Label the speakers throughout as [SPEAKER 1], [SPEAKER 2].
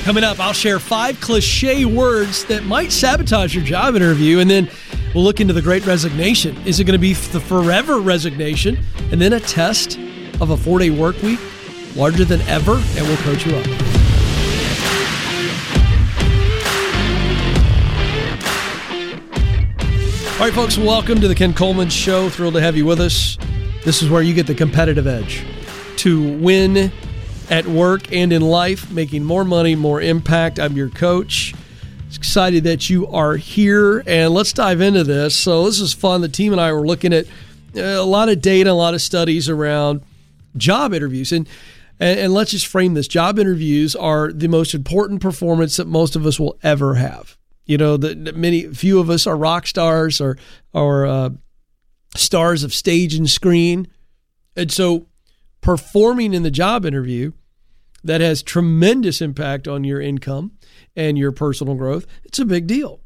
[SPEAKER 1] Coming up, I'll share 5 cliche words that might sabotage your job interview, and then we'll look into the Great Resignation. Is it going to be the forever resignation, and then a test of a 4-day work week, larger than ever, and we'll coach you up. All right, folks, welcome to the Ken Coleman Show. Thrilled to have you with us. This is where you get the competitive edge to win at work and in life, making more money, more impact. I'm your coach. Excited that you are here, and let's dive into this. So this is fun. The team and I were looking at a lot of data, a lot of studies around job interviews, and let's just frame this. Job interviews are the most important performance that most of us will ever have. You know, few of us are rock stars or stars of stage and screen, and so performing in the job interview that has tremendous impact on your income and your personal growth, it's a big deal.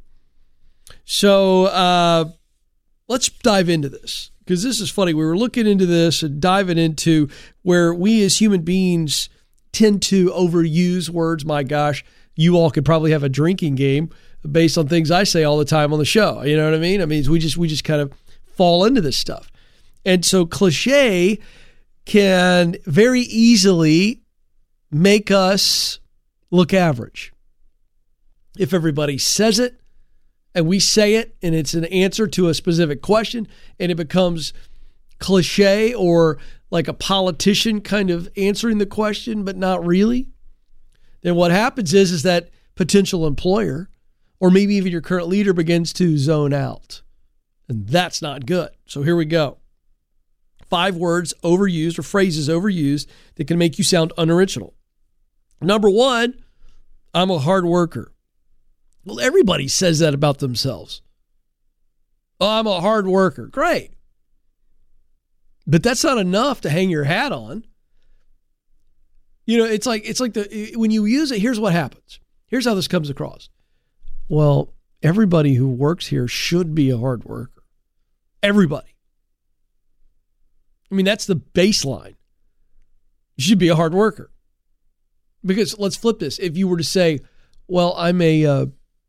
[SPEAKER 1] So let's dive into this, because this is funny. We were looking into this and diving into where we as human beings tend to overuse words. My gosh, you all could probably have a drinking game based on things I say all the time on the show. You know what I mean? I mean, we just kind of fall into this stuff. And so cliche can very easily make us look average. If everybody says it and we say it and it's an answer to a specific question and it becomes cliche or like a politician kind of answering the question but not really, then what happens is that potential employer or maybe even your current leader begins to zone out. And that's not good. So here we go. 5 words overused or phrases overused that can make you sound unoriginal. Number 1, I'm a hard worker. Well, everybody says that about themselves. Oh, I'm a hard worker. Great. But that's not enough to hang your hat on. You know, it's like when you use it, here's what happens. Here's how this comes across. Well, everybody who works here should be a hard worker. Everybody. I mean, that's the baseline. You should be a hard worker. Because let's flip this. If you were to say, well, I'm a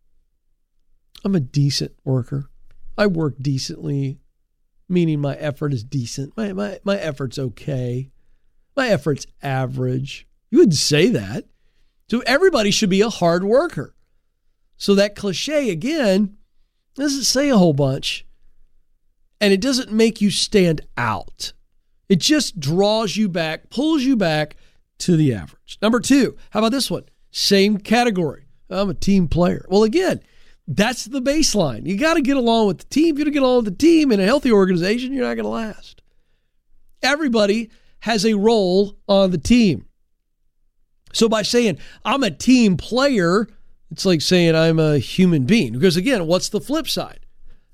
[SPEAKER 1] decent worker. I work decently, meaning my effort is decent. My effort's okay. My effort's average. You wouldn't say that. So everybody should be a hard worker. So that cliche, again, doesn't say a whole bunch. And it doesn't make you stand out. It just draws you back, pulls you back to the average. Number 2, how about this one? Same category. I'm a team player. Well, again, that's the baseline. You got to get along with the team. If you don't get along with the team in a healthy organization, you're not going to last. Everybody has a role on the team. So by saying I'm a team player, it's like saying I'm a human being. Because again, what's the flip side?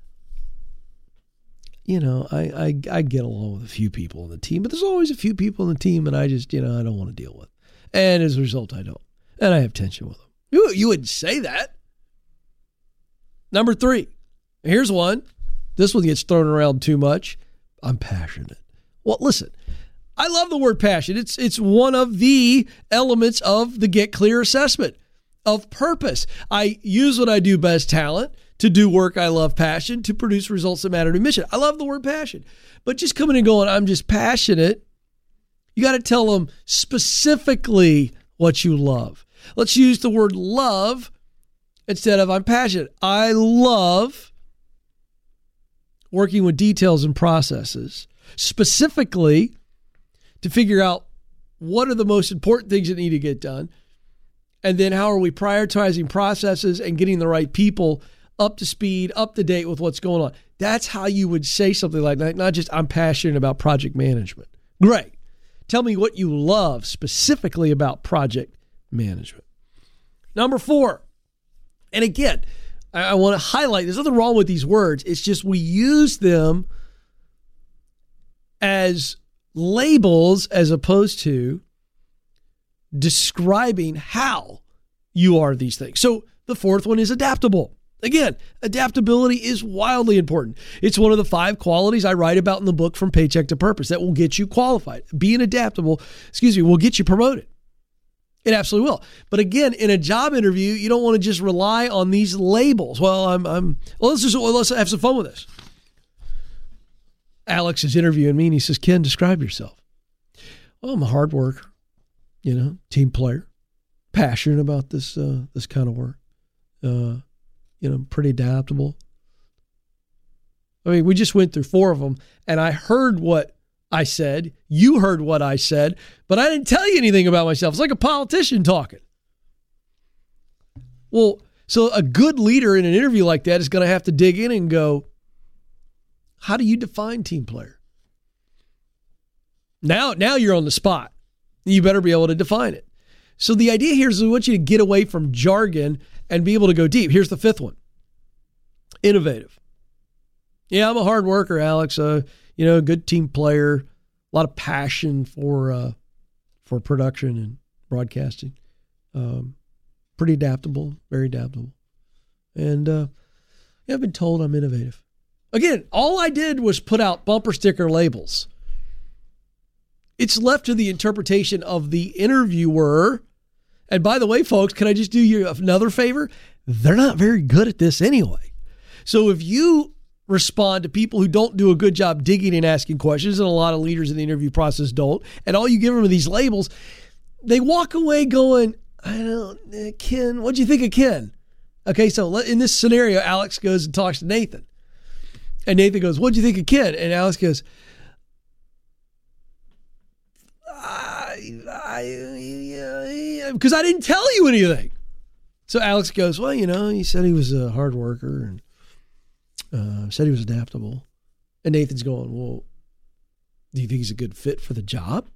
[SPEAKER 1] You know, I get along with a few people on the team, but there's always a few people on the team that I just, I don't want to deal with. And as a result, I don't. And I have tension with them. You wouldn't say that. Number 3, here's one. This one gets thrown around too much. I'm passionate. Well, listen, I love the word passion. It's one of the elements of the Get Clear assessment of purpose. I use what I do best, talent, to do work I love, passion, to produce results that matter to mission. I love the word passion. But just coming and going, I'm just passionate, you got to tell them specifically what you love. Let's use the word love instead of I'm passionate. I love working with details and processes, specifically to figure out what are the most important things that need to get done, and then how are we prioritizing processes and getting the right people up to speed, up to date with what's going on. That's how you would say something like that, not just I'm passionate about project management. Great. Tell me what you love specifically about project management. Number 4, and again, I want to highlight, there's nothing wrong with these words. It's just we use them as labels as opposed to describing how you are these things. So the 4th one is adaptable. Again, adaptability is wildly important. It's one of the 5 qualities I write about in the book From Paycheck to Purpose that will get you qualified. Being adaptable, will get you promoted. It absolutely will. But again, in a job interview, you don't want to just rely on these labels. Well, let's have some fun with this. Alex is interviewing me and he says, Ken, describe yourself. Well, I'm a hard worker, team player, passionate about this kind of work, pretty adaptable. I mean, we just went through 4 of them and I heard what I said. You heard what I said, but I didn't tell you anything about myself. It's like a politician talking. Well, so a good leader in an interview like that is going to have to dig in and go, how do you define team player? Now you're on the spot. You better be able to define it. So the idea here is we want you to get away from jargon and be able to go deep. Here's the 5th one. Innovative. Yeah, I'm a hard worker, Alex. A good team player, a lot of passion for production and broadcasting. Pretty adaptable, very adaptable. And I've been told I'm innovative. Again, all I did was put out bumper sticker labels. It's left to the interpretation of the interviewer. And by the way, folks, can I just do you another favor? They're not very good at this anyway. So if you respond to people who don't do a good job digging and asking questions, and a lot of leaders in the interview process don't, and all you give them are these labels, they walk away going, Ken, what'd you think of Ken? Okay, so in this scenario, Alex goes and talks to Nathan. And Nathan goes, what'd you think of Ken? And Alex goes, because I didn't tell you anything. So Alex goes, well, he said he was a hard worker and said he was adaptable. And Nathan's going, well, do you think he's a good fit for the job?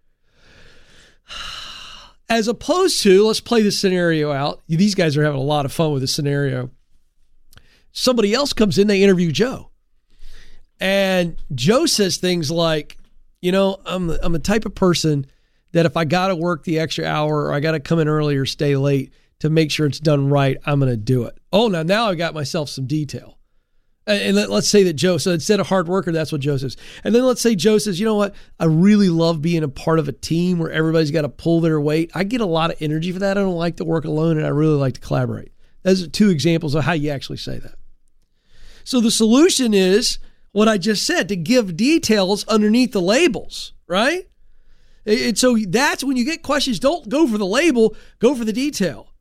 [SPEAKER 1] As opposed to, let's play this scenario out. These guys are having a lot of fun with this scenario. Somebody else comes in, they interview Joe. And Joe says things like, I'm the type of person that if I got to work the extra hour or I got to come in early or stay late to make sure it's done right, I'm going to do it. Oh, now I got myself some detail. And let's say that Joe, so instead of hard worker, that's what Joe says. And then let's say Joe says, you know what? I really love being a part of a team where everybody's got to pull their weight. I get a lot of energy for that. I don't like to work alone and I really like to collaborate. Those are 2 examples of how you actually say that. So the solution is what I just said, to give details underneath the labels, right? And so that's when you get questions, don't go for the label, go for the detail.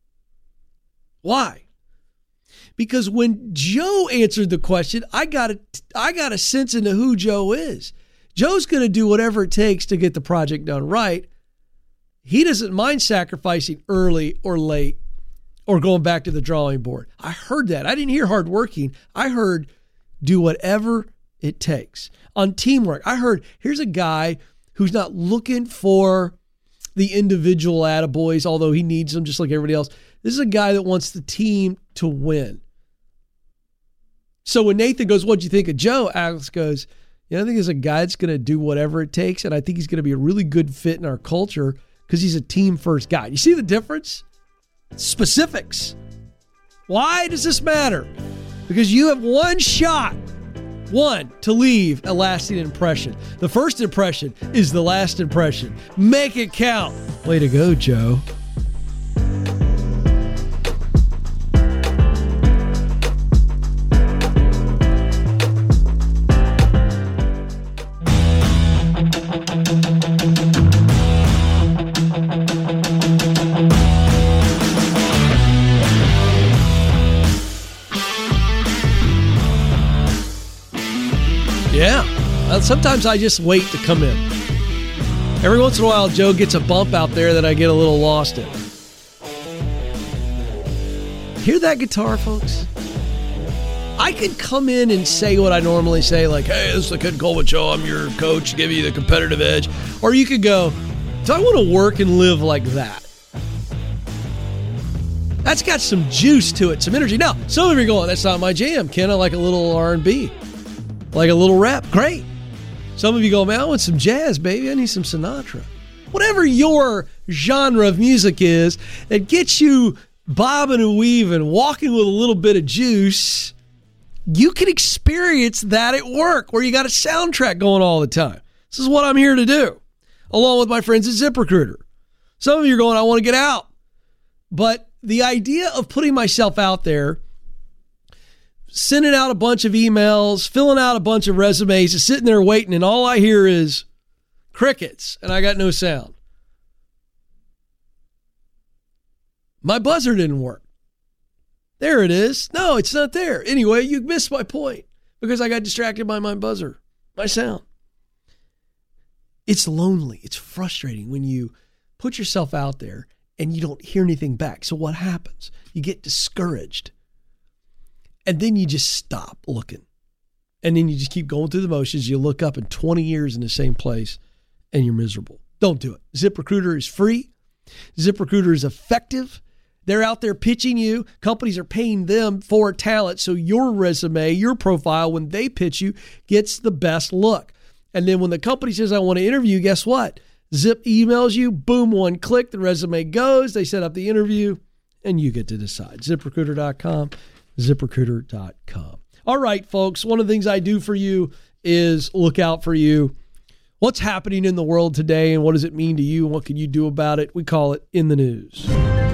[SPEAKER 1] Why? Because when Joe answered the question, I got a sense into who Joe is. Joe's going to do whatever it takes to get the project done right. He doesn't mind sacrificing early or late or going back to the drawing board. I heard that. I didn't hear hardworking. I heard do whatever it takes. On teamwork, I heard here's a guy who's not looking for the individual attaboys, although he needs them just like everybody else. This is a guy that wants the team to win. So when Nathan goes, what'd you think of Joe? Alex goes, I think he's a guy that's going to do whatever it takes, and I think he's going to be a really good fit in our culture because he's a team-first guy. You see the difference? Specifics. Why does this matter? Because you have one shot, to leave a lasting impression. The first impression is the last impression. Make it count. Way to go, Joe. Sometimes I just wait to come in. Every once in a while, Joe gets a bump out there that I get a little lost in. Hear that guitar, folks? I could come in and say what I normally say, like, hey, this is the Ken Coleman Show. I'm your coach, give you the competitive edge. Or you could go, do I want to work and live like that? That's got some juice to it, some energy. Now, some of you are going, that's not my jam, Ken. I like a little R&B, like a little rap. Great. Some of you go, man, I want some jazz, baby. I need some Sinatra. Whatever your genre of music is that gets you bobbing and weaving, walking with a little bit of juice, you can experience that at work where you got a soundtrack going all the time. This is what I'm here to do, along with my friends at ZipRecruiter. Some of you are going, I want to get out. But the idea of putting myself out there, sending out a bunch of emails, filling out a bunch of resumes, and sitting there waiting, and all I hear is crickets, and I got no sound. My buzzer didn't work. There it is. No, it's not there. Anyway, you missed my point because I got distracted by my buzzer, my sound. It's lonely. It's frustrating when you put yourself out there and you don't hear anything back. So what happens? You get discouraged. And then you just stop looking. And then you just keep going through the motions. You look up in 20 years in the same place and you're miserable. Don't do it. ZipRecruiter is free. ZipRecruiter is effective. They're out there pitching you. Companies are paying them for talent. So your resume, your profile, when they pitch you, gets the best look. And then when the company says, I want to interview, guess what? Zip emails you, boom, one click, the resume goes, they set up the interview, and you get to decide. ZipRecruiter.com, ZipRecruiter.com. All right, folks, one of the things I do for you is look out for you. What's happening in the world today, and what does it mean to you, and what can you do about it? We call it In the News.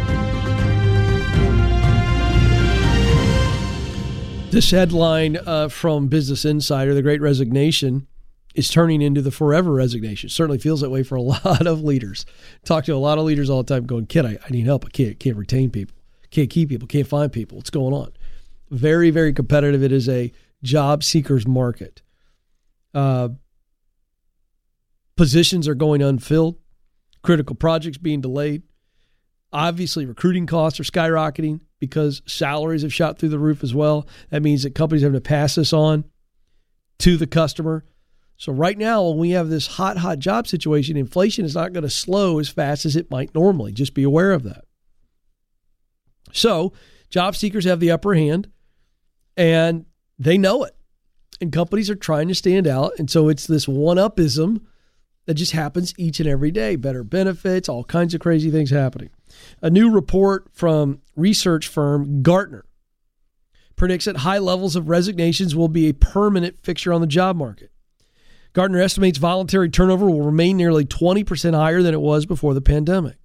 [SPEAKER 1] This headline from Business Insider, the Great Resignation, is turning into the forever resignation. Certainly feels that way for a lot of leaders. Talk to a lot of leaders all the time going, kid, I need help. I can't retain people. Can't keep people. Can't find people. What's going on? Very, very competitive. It is a job seekers market. Positions are going unfilled. Critical projects being delayed. Obviously, recruiting costs are skyrocketing because salaries have shot through the roof as well. That means that companies have to pass this on to the customer. So right now, when we have this hot job situation, inflation is not going to slow as fast as it might normally. Just be aware of that. So job seekers have the upper hand, and they know it. And companies are trying to stand out. And so it's this one-upism that just happens each and every day. Better benefits, all kinds of crazy things happening. A new report from research firm Gartner predicts that high levels of resignations will be a permanent fixture on the job market. Gartner estimates voluntary turnover will remain nearly 20% higher than it was before the pandemic.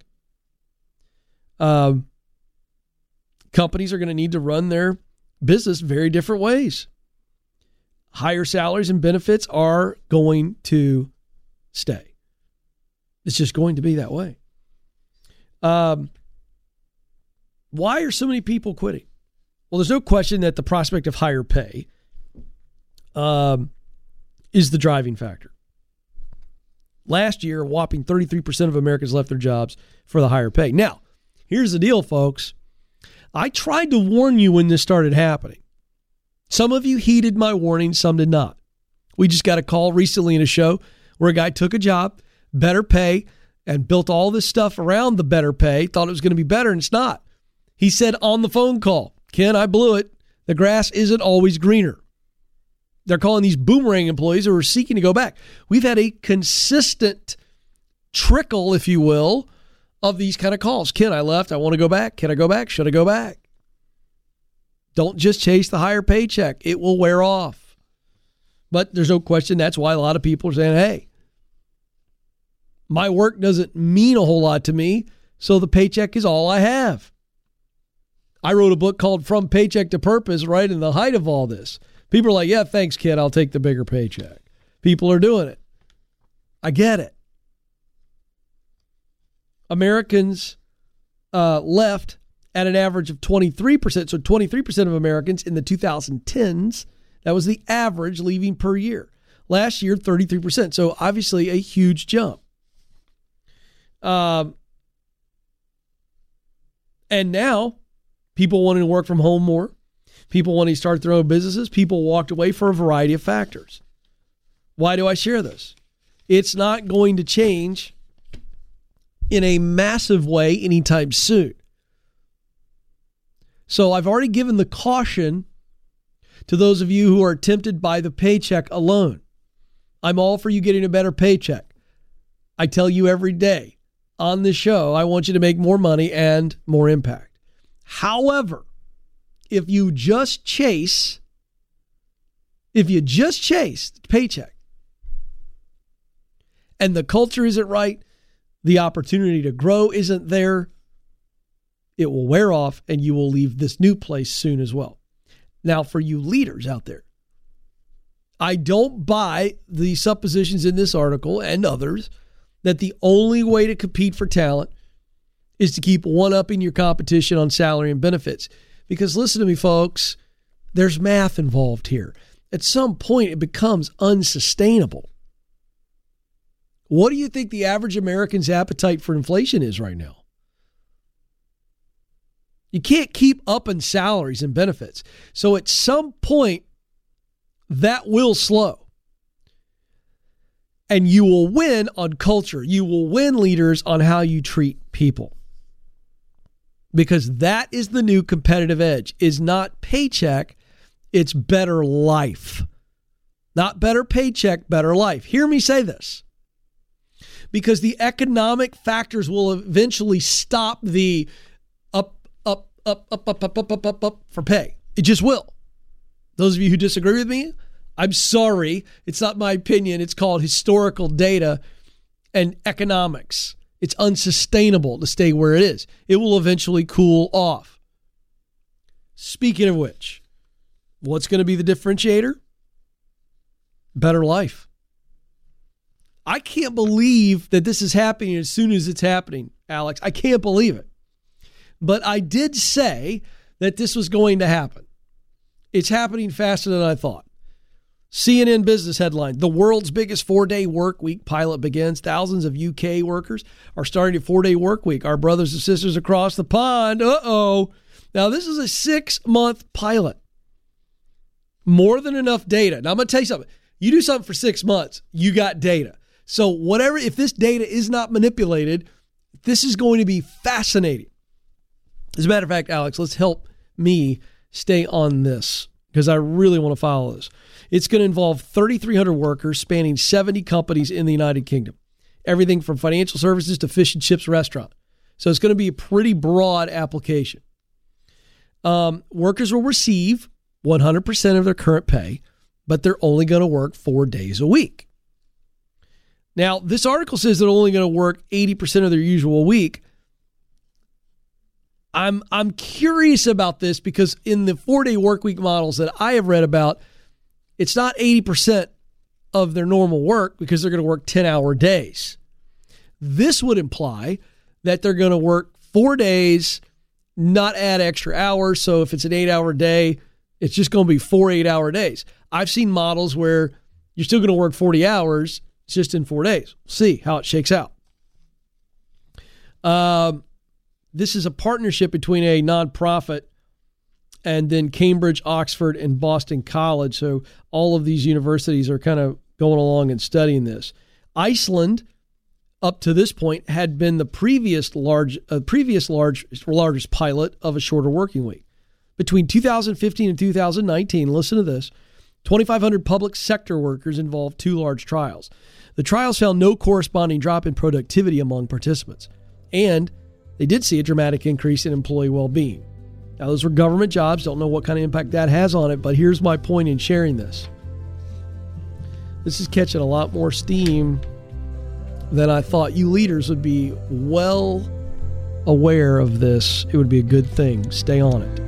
[SPEAKER 1] Companies are going to need to run their business very different ways. Higher salaries and benefits are going to stay. It's just going to be that way. Why are so many people quitting? Well, there's no question that the prospect of higher pay is the driving factor. Last year, a whopping 33% of Americans left their jobs for the higher pay. Now, here's the deal, folks. I tried to warn you when this started happening. Some of you heeded my warning, some did not. We just got a call recently in a show where a guy took a job, better pay, and built all this stuff around the better pay, thought it was going to be better, and it's not. He said on the phone call, Ken, I blew it. The grass isn't always greener. They're calling these boomerang employees who are seeking to go back. We've had a consistent trickle, if you will, of these kind of calls. Ken, I left. I want to go back. Can I go back? Should I go back? Don't just chase the higher paycheck. It will wear off. But there's no question that's why a lot of people are saying, hey, my work doesn't mean a whole lot to me, so the paycheck is all I have. I wrote a book called From Paycheck to Purpose right in the height of all this. People are like, yeah, thanks, kid. I'll take the bigger paycheck. People are doing it. I get it. Americans left at an average of 23%. So 23% of Americans in the 2010s, that was the average leaving per year. Last year, 33%. So obviously a huge jump. And now people wanting to work from home more. People wanting to start their own businesses. People walked away for a variety of factors. Why do I share this? It's not going to change in a massive way anytime soon. So I've already given the caution to those of you who are tempted by the paycheck alone. I'm all for you getting a better paycheck. I tell you every day on this show, I want you to make more money and more impact. However, if you just chase the paycheck and the culture isn't right, the opportunity to grow isn't there, it will wear off and you will leave this new place soon as well. Now, for you leaders out there, I don't buy the suppositions in this article and others that the only way to compete for talent is to keep one-upping your competition on salary and benefits. Because listen to me, folks, there's math involved here. At some point, it becomes unsustainable. What do you think the average American's appetite for inflation is right now? You can't keep upping salaries and benefits. So at some point, that will slow. And you will win on culture. You will win, leaders, on how you treat people. Because that is the new competitive edge. Is not paycheck, it's better life. Not better paycheck, better life. Hear me say this. Because the economic factors will eventually stop the up for pay. It just will. Those of you who disagree with me, I'm sorry. It's not my opinion. It's called historical data and economics. It's unsustainable to stay where it is. It will eventually cool off. Speaking of which, what's going to be the differentiator? Better life. I can't believe that this is happening as soon as it's happening, Alex. I can't believe it. But I did say that this was going to happen. It's happening faster than I thought. CNN business headline, the world's biggest 4-day work week pilot begins. Thousands of UK workers are starting a 4-day work week. Our brothers and sisters across the pond. Uh-oh. Now, this is a 6-month pilot. More than enough data. Now, I'm going to tell you something. You do something for 6 months, you got data. So whatever, if this data is not manipulated, this is going to be fascinating. As a matter of fact, Alex, let's help me stay on this because I really want to follow this. It's going to involve 3,300 workers spanning 70 companies in the United Kingdom. Everything from financial services to fish and chips restaurant. So it's going to be a pretty broad application. Workers will receive 100% of their current pay, but they're only going to work 4 days a week. Now, this article says they're only going to work 80% of their usual week. I'm curious about this because in the 4-day work week models that I have read about, it's not 80% of their normal work because they're going to work 10-hour days. This would imply that they're going to work 4 days, not add extra hours. So if it's an 8-hour day, it's just going to be 4 8-hour days. I've seen models where you're still going to work 40 hours, it's just in 4 days. We'll see how it shakes out. This is a partnership between a nonprofit and then Cambridge, Oxford, and Boston College. So all of these universities are kind of going along and studying this. Iceland, up to this point, had been the previous largest pilot of a shorter working week. Between 2015 and 2019, listen to this, 2,500 public sector workers involved 2 large trials. The trials found no corresponding drop in productivity among participants, and they did see a dramatic increase in employee well-being. Now, those were government jobs. Don't know what kind of impact that has on it, but here's my point in sharing this. This is catching a lot more steam than I thought. You leaders would be well aware of this. It would be a good thing. Stay on it.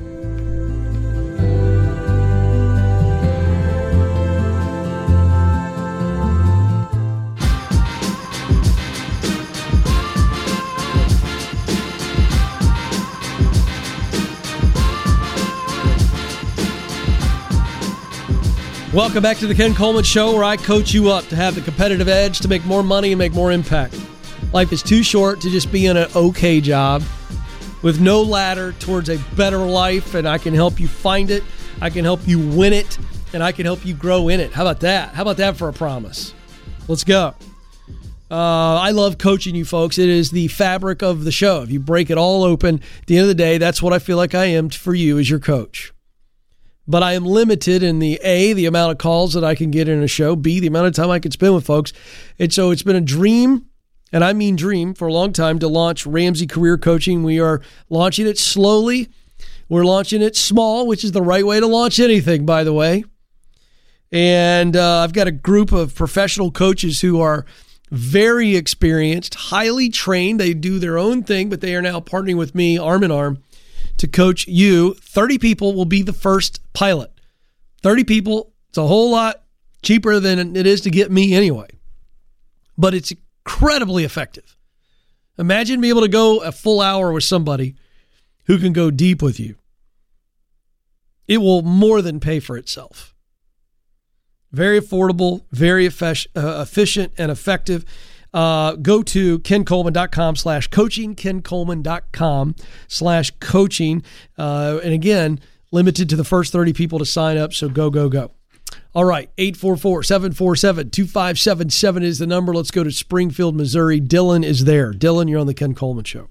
[SPEAKER 1] Welcome back to the Ken Coleman Show, where I coach you up to have the competitive edge, to make more money and make more impact. Life is too short to just be in an okay job with no ladder towards a better life, and I can help you find it, I can help you win it, and I can help you grow in it. How about that? How about that for a promise? Let's go. I love coaching you folks. It is the fabric of the show. If you break it all open, at the end of the day, that's what I feel like I am for you as your coach. But I am limited in the amount of calls that I can get in a show, B, the amount of time I can spend with folks. And so it's been a dream, and I mean dream, for a long time to launch Ramsey Career Coaching. We are launching it slowly. We're launching it small, which is the right way to launch anything, by the way. And I've got a group of professional coaches who are very experienced, highly trained. They do their own thing, but they are now partnering with me arm in arm to coach you. 30 people will be the first pilot. 30 people, it's a whole lot cheaper than it is to get me anyway. But it's incredibly effective. Imagine being able to go a full hour with somebody who can go deep with you. It will more than pay for itself. Very affordable, very efficient and effective. Go to kencoleman.com/coaching, kencoleman.com/coaching. And again, limited to the first 30 people to sign up. So go. All right. 844-747-2577 is the number. Let's go to Springfield, Missouri. Dylan is there. Dylan, you're on the Ken Coleman Show.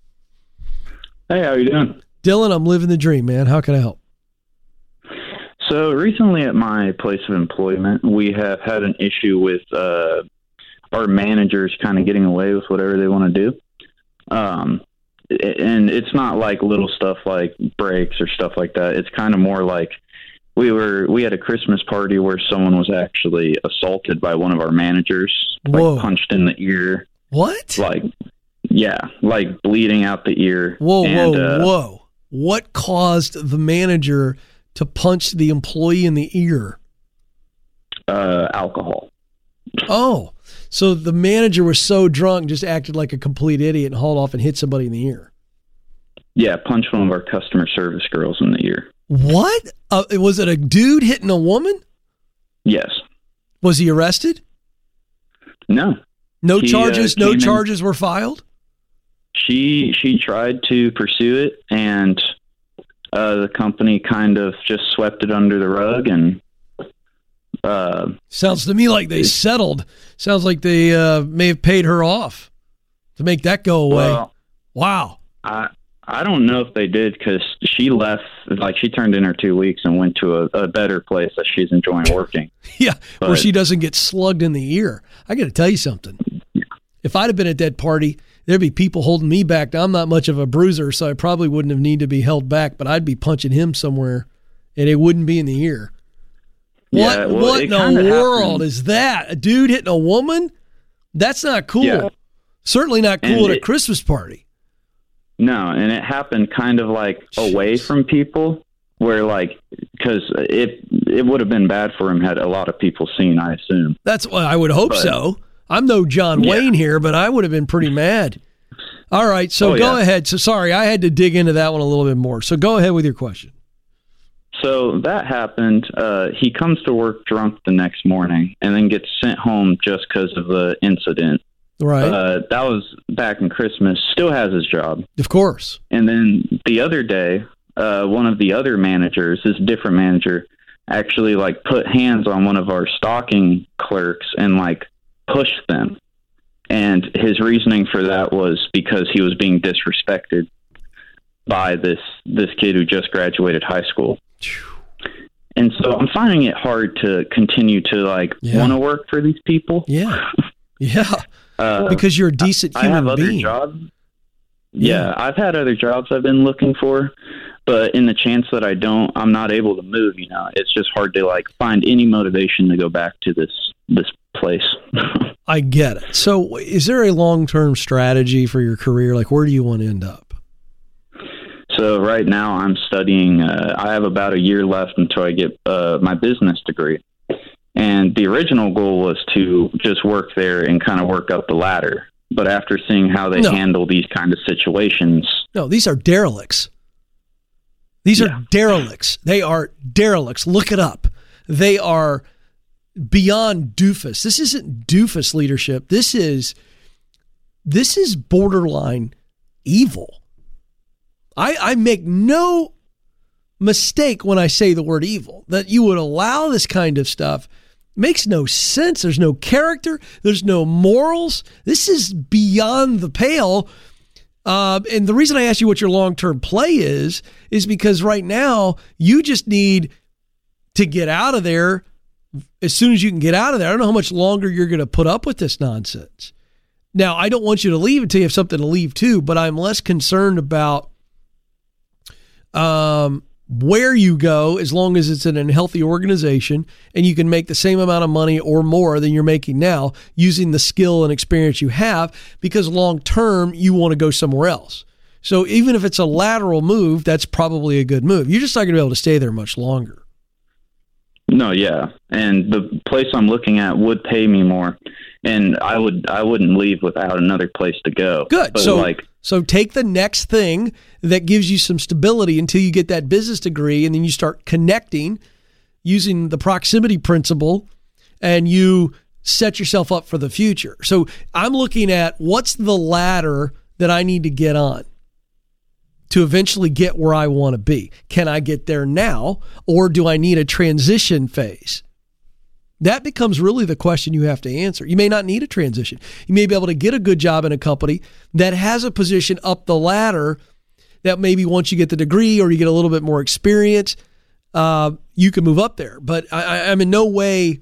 [SPEAKER 2] Hey, how are you doing?
[SPEAKER 1] Dylan, I'm living the dream, man. How can I help?
[SPEAKER 2] So recently at my place of employment, we have had an issue with our managers kind of getting away with whatever they want to do. And it's not like little stuff like breaks or stuff like that. It's kind of more like we had a Christmas party where someone was actually assaulted by one of our managers, like punched in the ear.
[SPEAKER 1] What?
[SPEAKER 2] Like bleeding out the ear.
[SPEAKER 1] Whoa. What caused the manager to punch the employee in the ear?
[SPEAKER 2] Alcohol.
[SPEAKER 1] Oh, so the manager was so drunk, just acted like a complete idiot and hauled off and hit somebody in the ear.
[SPEAKER 2] Yeah, punched one of our customer service girls in the ear.
[SPEAKER 1] What? Was it a dude hitting a woman?
[SPEAKER 2] Yes.
[SPEAKER 1] Was he arrested?
[SPEAKER 2] No.
[SPEAKER 1] No charges were filed?
[SPEAKER 2] She tried to pursue it, and the company kind of just swept it under the rug. And
[SPEAKER 1] sounds to me like they settled. Sounds like they may have paid her off to make that go away.
[SPEAKER 2] Well,
[SPEAKER 1] wow.
[SPEAKER 2] I don't know if they did, because she left, like she turned in her 2 weeks and went to a better place that she's enjoying working.
[SPEAKER 1] Yeah, where she doesn't get slugged in the ear. I got to tell you something.
[SPEAKER 2] Yeah.
[SPEAKER 1] If I'd have been at that party, there'd be people holding me back. Now, I'm not much of a bruiser, so I probably wouldn't have needed to be held back, but I'd be punching him somewhere, and it wouldn't be in the ear. What in the world is that? A dude hitting a woman? That's not cool. Yeah. Certainly not cool at a Christmas party.
[SPEAKER 2] No, and it happened kind of like away from people, where because it would have been bad for him had a lot of people seen, I assume.
[SPEAKER 1] That's what I would hope so. I'm no John Wayne here, but I would have been pretty mad. All right, so go ahead. So sorry, I had to dig into that one a little bit more. So go ahead with your question.
[SPEAKER 2] So that happened. He comes to work drunk the next morning and then gets sent home just because of the incident.
[SPEAKER 1] Right.
[SPEAKER 2] That was back in Christmas. Still has his job.
[SPEAKER 1] Of course.
[SPEAKER 2] And then the other day, one of the other managers, this different manager, actually put hands on one of our stocking clerks and pushed them. And his reasoning for that was because he was being disrespected by this kid who just graduated high school. And so I'm finding it hard to continue to want to work for these people.
[SPEAKER 1] Yeah. Yeah. Because you're a decent human being.
[SPEAKER 2] I have other jobs. Yeah, I've had other jobs I've been looking for, but in the chance that I'm not able to move, it's just hard to find any motivation to go back to this place.
[SPEAKER 1] I get it. So is there a long-term strategy for your career? Where do you want to end up?
[SPEAKER 2] So right now I'm studying, I have about a year left until I get my business degree. And the original goal was to just work there and kind of work up the ladder. But after seeing how they handle these kind of situations...
[SPEAKER 1] No, these are derelicts. These are derelicts. They are derelicts. Look it up. They are beyond doofus. This isn't doofus leadership. This is borderline evil. I make no mistake when I say the word evil. That you would allow this kind of stuff makes no sense. There's no character. There's no morals. This is beyond the pale. And the reason I asked you what your long-term play is because right now you just need to get out of there as soon as you can get out of there. I don't know how much longer you're going to put up with this nonsense. Now, I don't want you to leave until you have something to leave to, but I'm less concerned about where you go, as long as it's in a healthy organization and you can make the same amount of money or more than you're making now using the skill and experience you have, because long term you want to go somewhere else. So even if it's a lateral move, that's probably a good move. You're just not going to be able to stay there much longer.
[SPEAKER 2] No, yeah. And the place I'm looking at would pay me more, and I wouldn't leave without another place to go.
[SPEAKER 1] Good.
[SPEAKER 2] But
[SPEAKER 1] so take the next thing that gives you some stability until you get that business degree, and then you start connecting using the proximity principle, and you set yourself up for the future. So I'm looking at what's the ladder that I need to get on to eventually get where I want to be. Can I get there now, or do I need a transition phase? That becomes really the question you have to answer. You may not need a transition. You may be able to get a good job in a company that has a position up the ladder that maybe once you get the degree or you get a little bit more experience, you can move up there. But I'm in no way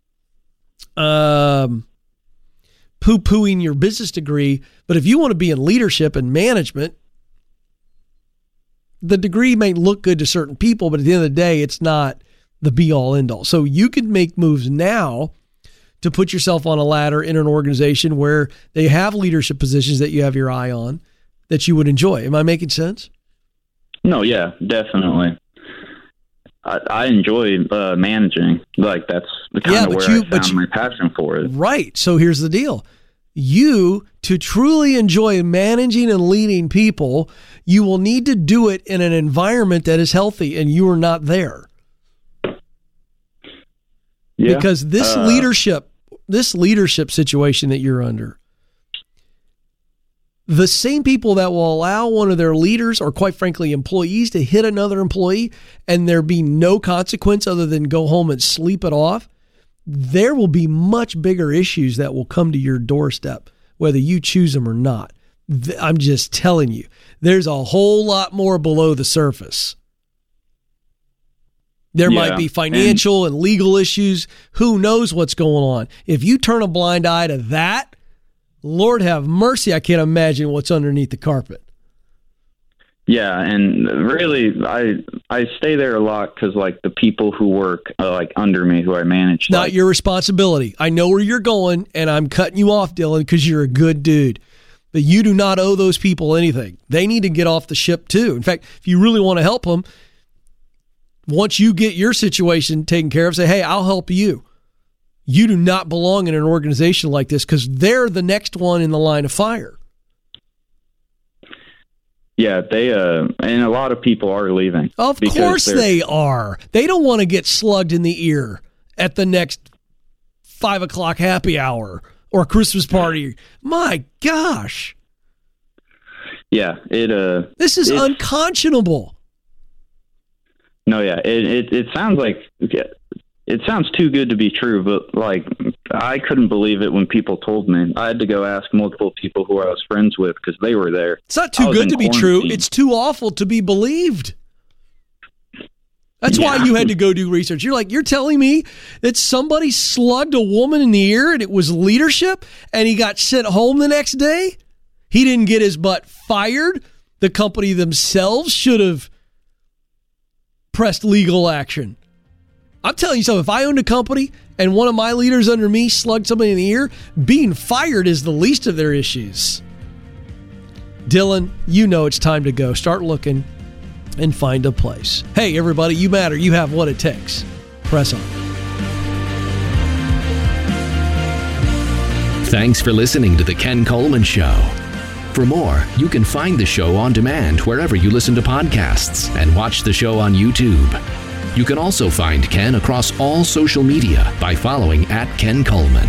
[SPEAKER 1] poo-pooing your business degree. But if you want to be in leadership and management, the degree may look good to certain people, but at the end of the day, it's not the be-all, end-all. So you can make moves now to put yourself on a ladder in an organization where they have leadership positions that you have your eye on that you would enjoy. Am I making sense?
[SPEAKER 2] No, yeah, definitely. I enjoy managing. Like, that's the kind of where I found my passion for it.
[SPEAKER 1] Right. So here's the deal. You, to truly enjoy managing and leading people, you will need to do it in an environment that is healthy, and you are not there. Yeah, because this leadership situation that you're under, the same people that will allow one of their leaders or quite frankly employees to hit another employee and there be no consequence other than go home and sleep it off, there will be much bigger issues that will come to your doorstep, whether you choose them or not. I'm just telling you, there's a whole lot more below the surface. There might be financial and legal issues. Who knows what's going on? If you turn a blind eye to that, Lord have mercy, I can't imagine what's underneath the carpet.
[SPEAKER 2] Yeah, and really, I stay there a lot because, like, the people who work like under me, who I manage,
[SPEAKER 1] not your responsibility. I know where you're going, and I'm cutting you off, Dylan, because you're a good dude. But you do not owe those people anything. They need to get off the ship too. In fact, if you really want to help them, once you get your situation taken care of, say, hey, I'll help you. You do not belong in an organization like this because they're the next one in the line of fire.
[SPEAKER 2] Yeah, they and a lot of people are leaving.
[SPEAKER 1] Of course they are. They don't want to get slugged in the ear at the next 5 o'clock happy hour or Christmas party. My gosh.
[SPEAKER 2] Yeah,
[SPEAKER 1] this is unconscionable.
[SPEAKER 2] No, yeah, it sounds like it sounds too good to be true, but like I couldn't believe it when people told me. I had to go ask multiple people who I was friends with because they were there.
[SPEAKER 1] It's not too good to be true. It's too awful to be believed. That's why you had to go do research. You're telling me that somebody slugged a woman in the ear and it was leadership and he got sent home the next day? He didn't get his butt fired. The company themselves should have pressed legal action. I'm telling you something, if I owned a company and one of my leaders under me slugged somebody in the ear, being fired is the least of their issues. Dylan, you know it's time to go. Start looking and find a place. Hey, everybody, you matter. You have what it takes. Press on.
[SPEAKER 3] Thanks for listening to The Ken Coleman Show. For more, you can find the show on demand wherever you listen to podcasts and watch the show on YouTube. You can also find Ken across all social media by following @Ken Coleman.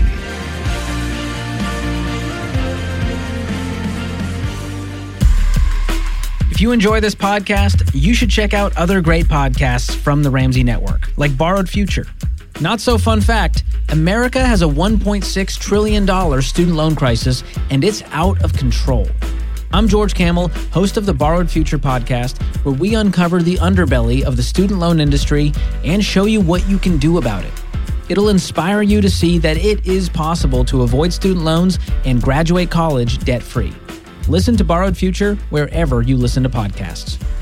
[SPEAKER 4] If you enjoy this podcast, you should check out other great podcasts from the Ramsey Network, like Borrowed Future. Not so fun fact, America has a $1.6 trillion student loan crisis, and it's out of control. I'm George Kamel, host of the Borrowed Future podcast, where we uncover the underbelly of the student loan industry and show you what you can do about it. It'll inspire you to see that it is possible to avoid student loans and graduate college debt-free. Listen to Borrowed Future wherever you listen to podcasts.